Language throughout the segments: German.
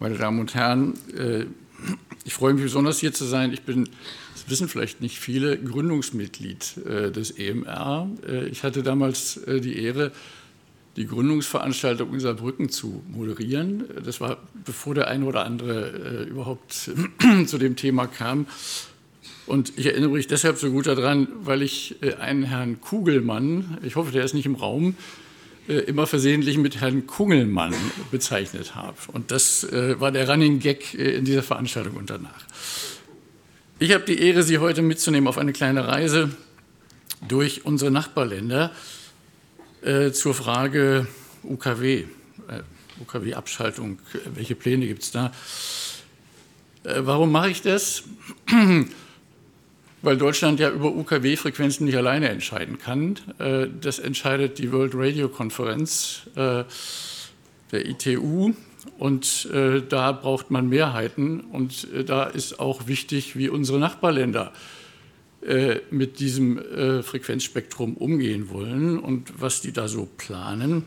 Meine Damen und Herren, ich freue mich besonders, hier zu sein. Ich bin, das wissen vielleicht nicht viele, Gründungsmitglied des EMR. Ich hatte damals die Ehre, die Gründungsveranstaltung in Saarbrücken zu moderieren. Das war, bevor der eine oder andere überhaupt zu dem Thema kam. Und ich erinnere mich deshalb so gut daran, weil ich einen Herrn Kugelmann, ich hoffe, der ist nicht im Raum, immer versehentlich mit Herrn Kungelmann bezeichnet habe. Und das war der Running Gag in dieser Veranstaltung und danach. Ich habe die Ehre, Sie heute mitzunehmen auf eine kleine Reise durch unsere Nachbarländer zur Frage UKW, UKW-Abschaltung, welche Pläne gibt es da? Warum mache ich das? Weil Deutschland ja über UKW-Frequenzen nicht alleine entscheiden kann. Das entscheidet die World Radio Konferenz, der ITU, und da braucht man Mehrheiten. Und da ist auch wichtig, wie unsere Nachbarländer mit diesem Frequenzspektrum umgehen wollen und was die da so planen.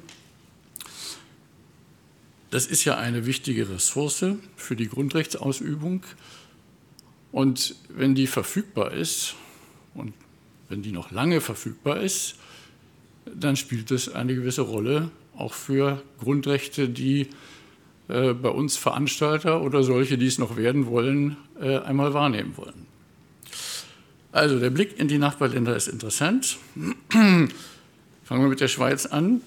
Das ist ja eine wichtige Ressource für die Grundrechtsausübung. Und wenn die verfügbar ist und wenn die noch lange verfügbar ist, dann spielt das eine gewisse Rolle auch für Grundrechte, die bei uns Veranstalter oder solche, die es noch werden wollen, einmal wahrnehmen wollen. Also der Blick in die Nachbarländer ist interessant. Fangen wir mit der Schweiz an.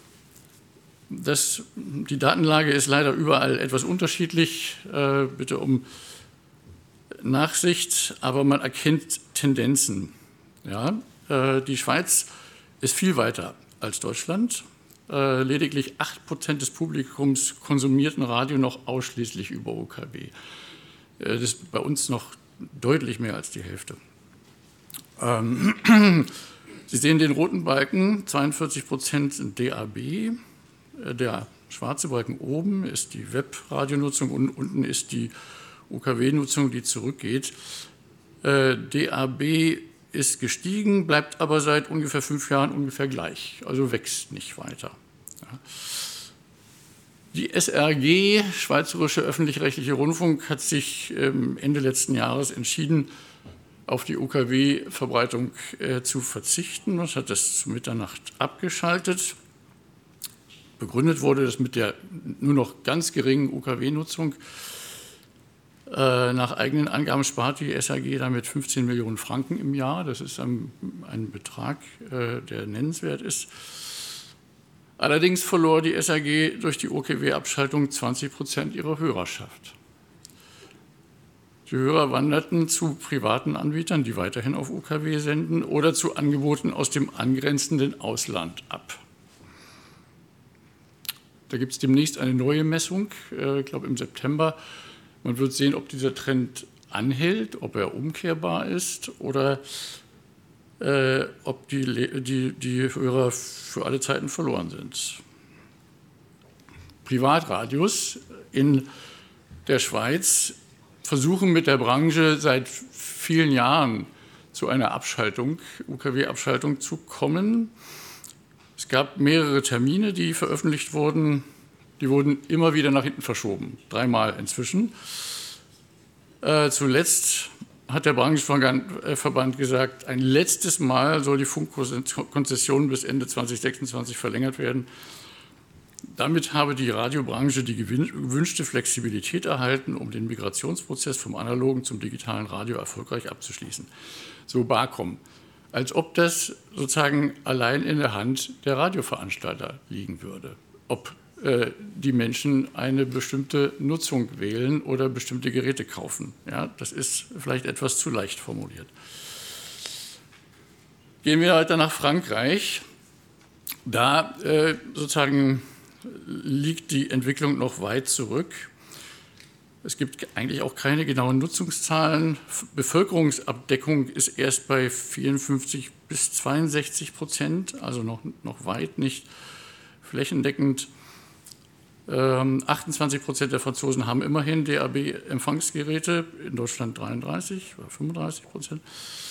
Die Datenlage ist leider überall etwas unterschiedlich. Bitte um Nachsicht, aber man erkennt Tendenzen. Ja, die Schweiz ist viel weiter als Deutschland. Lediglich 8% des Publikums konsumierten Radio noch ausschließlich über UKW. Das ist bei uns noch deutlich mehr als die Hälfte. Sie sehen den roten Balken, 42% sind DAB. Der schwarze Balken oben ist die Webradionutzung und unten ist die UKW-Nutzung, die zurückgeht. DAB ist gestiegen, bleibt aber seit ungefähr 5 Jahren ungefähr gleich, also wächst nicht weiter. Ja. Die SRG, Schweizerische Öffentlich-Rechtliche Rundfunk, hat sich Ende letzten Jahres entschieden, auf die UKW-Verbreitung zu verzichten und hat das zu Mitternacht abgeschaltet. Begründet wurde das mit der nur noch ganz geringen UKW-Nutzung. Nach eigenen Angaben spart die SRG damit 15 Millionen Franken im Jahr. Das ist ein Betrag, der nennenswert ist. Allerdings verlor die SRG durch die UKW-Abschaltung 20% ihrer Hörerschaft. Die Hörer wanderten zu privaten Anbietern, die weiterhin auf UKW senden, oder zu Angeboten aus dem angrenzenden Ausland ab. Da gibt es demnächst eine neue Messung, ich glaube im September. Man wird sehen, ob dieser Trend anhält, ob er umkehrbar ist oder ob die Hörer für alle Zeiten verloren sind. Privatradios in der Schweiz versuchen mit der Branche seit vielen Jahren zu einer Abschaltung, UKW-Abschaltung zu kommen. Es gab mehrere Termine, die veröffentlicht wurden. Die wurden immer wieder nach hinten verschoben, 3-mal inzwischen. Zuletzt hat der Branchenverband gesagt, ein letztes Mal soll die Funkkonzession bis Ende 2026 verlängert werden. Damit habe die Radiobranche die gewünschte Flexibilität erhalten, um den Migrationsprozess vom analogen zum digitalen Radio erfolgreich abzuschließen. So BAKOM. Als ob das sozusagen allein in der Hand der Radioveranstalter liegen würde. Ob die Menschen eine bestimmte Nutzung wählen oder bestimmte Geräte kaufen. Ja, das ist vielleicht etwas zu leicht formuliert. Gehen wir weiter nach Frankreich. Da sozusagen liegt die Entwicklung noch weit zurück. Es gibt eigentlich auch keine genauen Nutzungszahlen. Bevölkerungsabdeckung ist erst bei 54-62%, also noch weit nicht flächendeckend. 28% der Franzosen haben immerhin DAB-Empfangsgeräte, in Deutschland 33 oder 35%.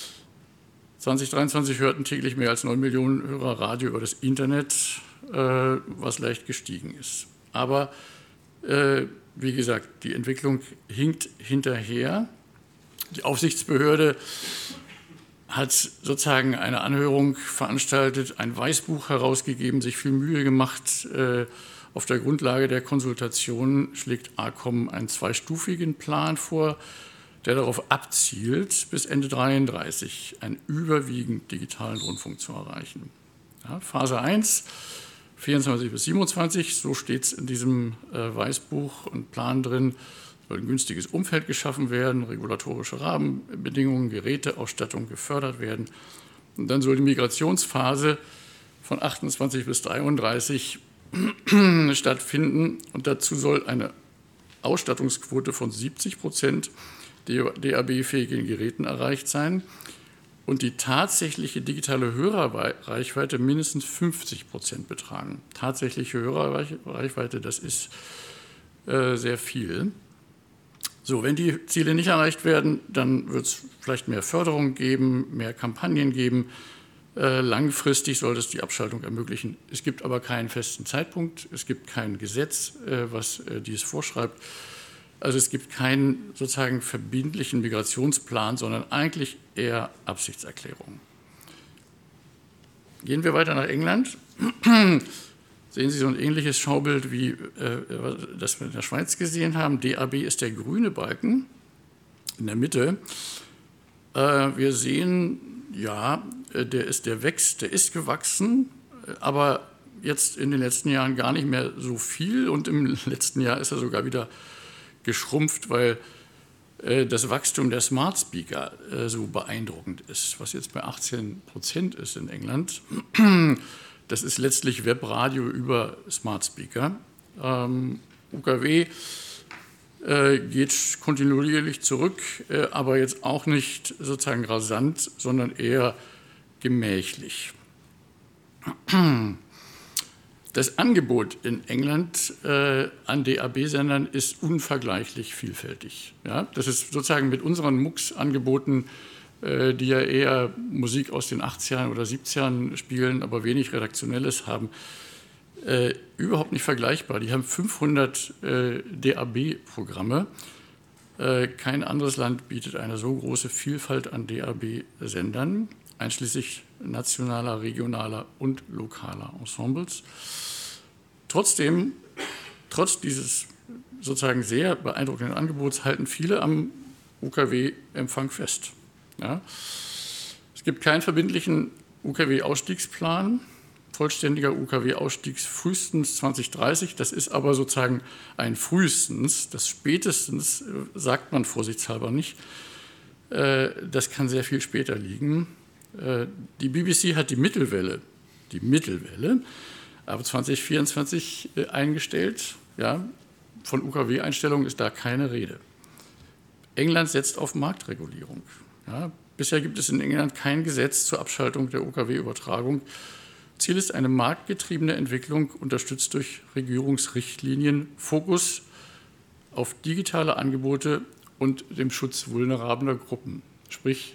2023 hörten täglich mehr als 9 Millionen Hörer Radio über das Internet, was leicht gestiegen ist. Aber wie gesagt, die Entwicklung hinkt hinterher. Die Aufsichtsbehörde hat sozusagen eine Anhörung veranstaltet, ein Weißbuch herausgegeben, sich viel Mühe gemacht. Auf der Grundlage der Konsultation schlägt ARCOM einen zweistufigen Plan vor, der darauf abzielt, bis Ende 2033 einen überwiegend digitalen Rundfunk zu erreichen. Ja, Phase 1, 24 bis 27, so steht es in diesem Weißbuch und Plan drin, soll ein günstiges Umfeld geschaffen werden, regulatorische Rahmenbedingungen, Geräteausstattung gefördert werden. Und dann soll die Migrationsphase von 28 bis 33 stattfinden. Und dazu soll eine Ausstattungsquote von 70% DAB-fähigen Geräten erreicht sein und die tatsächliche digitale Hörerreichweite mindestens 50% betragen. Tatsächliche Hörerreichweite, das ist sehr viel. So, wenn die Ziele nicht erreicht werden, dann wird es vielleicht mehr Förderung geben, mehr Kampagnen geben. Langfristig soll es die Abschaltung ermöglichen. Es gibt aber keinen festen Zeitpunkt, es gibt kein Gesetz, was dies vorschreibt. Also es gibt keinen sozusagen verbindlichen Migrationsplan, sondern eigentlich eher Absichtserklärungen. Gehen wir weiter nach England. Sehen Sie so ein ähnliches Schaubild, wie das wir in der Schweiz gesehen haben. DAB ist der grüne Balken in der Mitte. Wir sehen, ja, der ist gewachsen, aber jetzt in den letzten Jahren gar nicht mehr so viel. Und im letzten Jahr ist er sogar wieder geschrumpft, weil das Wachstum der Smart Speaker so beeindruckend ist, was jetzt bei 18% ist in England. Das ist letztlich Webradio über Smart Speaker. UKW geht kontinuierlich zurück, aber jetzt auch nicht sozusagen rasant, sondern eher gemächlich. Das Angebot in England an DAB-Sendern ist unvergleichlich vielfältig. Ja, das ist sozusagen mit unseren MUX-Angeboten, die ja eher Musik aus den 80ern oder 70ern spielen, aber wenig Redaktionelles haben, überhaupt nicht vergleichbar. Die haben 500 DAB-Programme. Kein anderes Land bietet eine so große Vielfalt an DAB-Sendern, einschließlich nationaler, regionaler und lokaler Ensembles. Trotzdem, trotz dieses sozusagen sehr beeindruckenden Angebots, halten viele am UKW-Empfang fest. Ja. Es gibt keinen verbindlichen UKW-Ausstiegsplan, vollständiger UKW-Ausstieg frühestens 2030. Das ist aber sozusagen ein frühestens, das spätestens sagt man vorsichtshalber nicht. Das kann sehr viel später liegen. Die BBC hat die Mittelwelle ab 2024 eingestellt. Ja. Von UKW-Einstellungen ist da keine Rede. England setzt auf Marktregulierung. Ja, bisher gibt es in England kein Gesetz zur Abschaltung der UKW-Übertragung. Ziel ist eine marktgetriebene Entwicklung, unterstützt durch Regierungsrichtlinien, Fokus auf digitale Angebote und dem Schutz vulnerabler Gruppen. Sprich,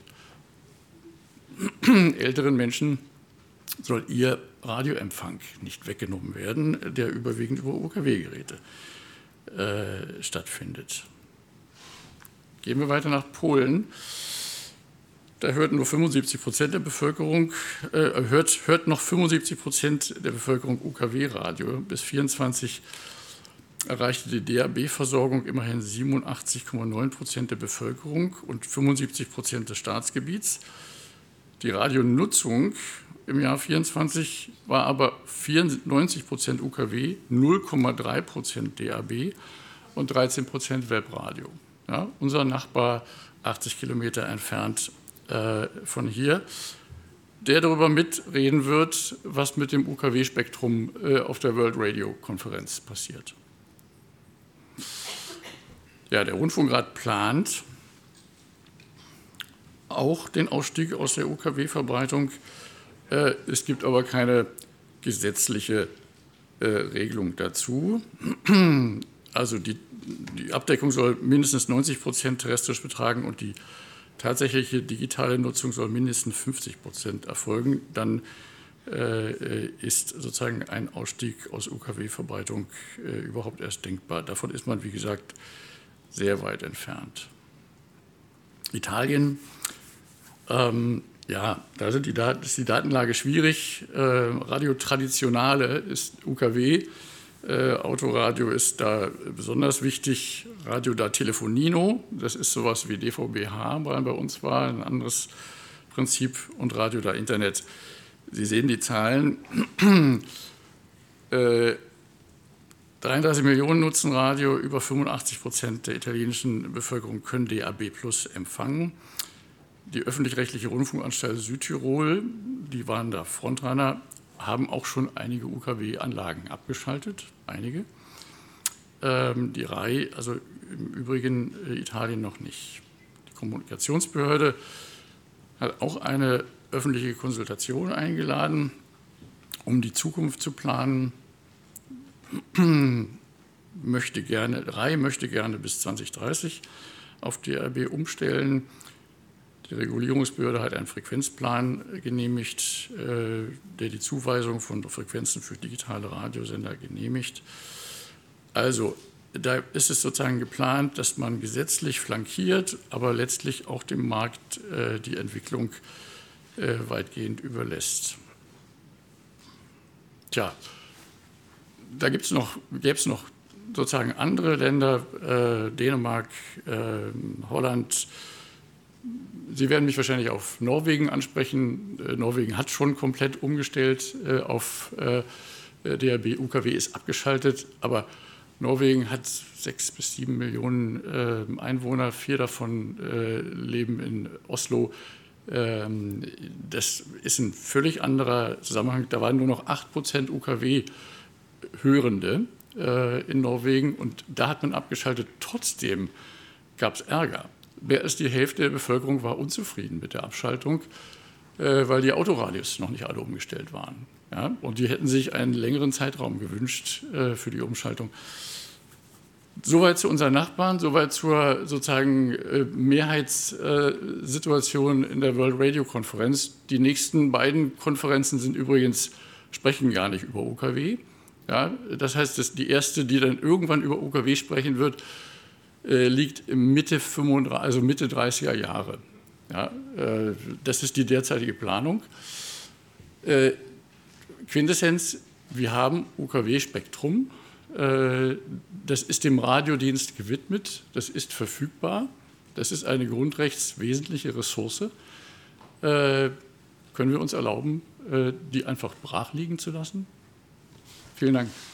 älteren Menschen soll ihr Radioempfang nicht weggenommen werden, der überwiegend über UKW-Geräte stattfindet. Gehen wir weiter nach Polen. Da hört nur 75% der Bevölkerung, hört noch 75% der Bevölkerung UKW-Radio. Bis 24 erreichte die DAB-Versorgung immerhin 87,9% der Bevölkerung und 75% des Staatsgebiets. Die Radionutzung im Jahr 24 war aber 94% UKW, 0,3% DAB und 13% Webradio. Ja, unser Nachbar 80 Kilometer entfernt von hier, der darüber mitreden wird, was mit dem UKW-Spektrum auf der World Radio-Konferenz passiert. Ja, der Rundfunkrat plant auch den Ausstieg aus der UKW-Verbreitung. Es gibt aber keine gesetzliche Regelung dazu. Also die Abdeckung soll mindestens 90% terrestrisch betragen und die tatsächliche digitale Nutzung soll mindestens 50% erfolgen. Dann ist sozusagen ein Ausstieg aus UKW-Verbreitung überhaupt erst denkbar. Davon ist man, wie gesagt, sehr weit entfernt. Italien, ja, da ist die Datenlage schwierig. Radio Traditionale ist UKW, Autoradio ist da besonders wichtig. Radio da Telefonino, das ist sowas wie DVB-H, weil bei uns war ein anderes Prinzip, und Radio da Internet. Sie sehen die Zahlen. 33 Millionen nutzen Radio, über 85% der italienischen Bevölkerung können DAB+ empfangen. Die öffentlich-rechtliche Rundfunkanstalt Südtirol, die waren da Frontrunner, haben auch schon einige UKW-Anlagen abgeschaltet, einige. Die RAI, also im Übrigen Italien noch nicht. Die Kommunikationsbehörde hat auch eine öffentliche Konsultation eingeladen, um die Zukunft zu planen. RAI möchte gerne bis 2030 auf DAB umstellen. Die Regulierungsbehörde hat einen Frequenzplan genehmigt, der die Zuweisung von Frequenzen für digitale Radiosender genehmigt. Also da ist es sozusagen geplant, dass man gesetzlich flankiert, aber letztlich auch dem Markt die Entwicklung weitgehend überlässt. Tja, da gäbe es noch sozusagen andere Länder, Dänemark, Holland. Sie werden mich wahrscheinlich auf Norwegen ansprechen. Norwegen hat schon komplett umgestellt auf DAB. UKW ist abgeschaltet, aber Norwegen hat 6 bis 7 Millionen Einwohner, 4 davon leben in Oslo. Das ist ein völlig anderer Zusammenhang. Da waren nur noch 8% UKW-Hörende in Norwegen, und da hat man abgeschaltet. Trotzdem gab es Ärger. Mehr als die Hälfte der Bevölkerung war unzufrieden mit der Abschaltung, weil die Autoradios noch nicht alle umgestellt waren. Ja? Und die hätten sich einen längeren Zeitraum gewünscht für die Umschaltung. Soweit zu unseren Nachbarn, soweit zur sozusagen Mehrheitssituation in der World Radio Konferenz. Die nächsten beiden Konferenzen sprechen gar nicht über UKW. Ja? Das heißt, dass die erste, die dann irgendwann über UKW sprechen wird, liegt Mitte 30er Jahre. Ja, das ist die derzeitige Planung. Quintessenz, wir haben UKW-Spektrum. Das ist dem Radiodienst gewidmet, das ist verfügbar, das ist eine grundrechtswesentliche Ressource. Können wir uns erlauben, die einfach brach liegen zu lassen? Vielen Dank.